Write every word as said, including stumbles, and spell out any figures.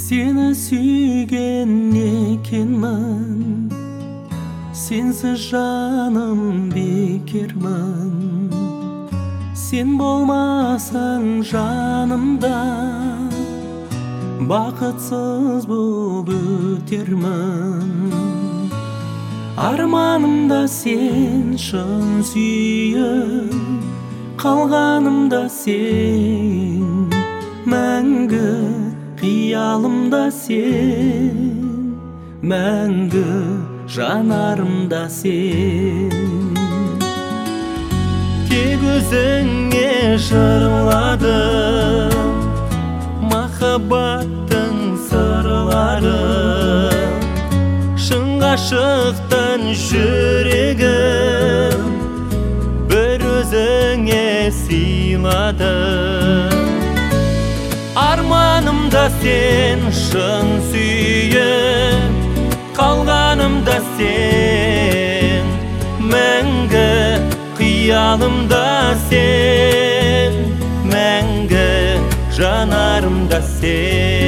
Seni sүйген екенмін, сенсіз жаным бекермін. Сен болмасаң жанымда, бақытсыз болып өтермін. Арманымда сен шын сүйіп, қалғанымда сен мәңгі. Қиялымда сен мәңгі, жанарымда сен. Тек өзіңе жырладым махаббаттың сырларын. Шын ғашықтың жүрегім бір өзіңе сыйладым. Арманымда сен шын сүйіп, қалғанымда сен мәңгі. Қиялымда сен мәңгі, жанарымда сен.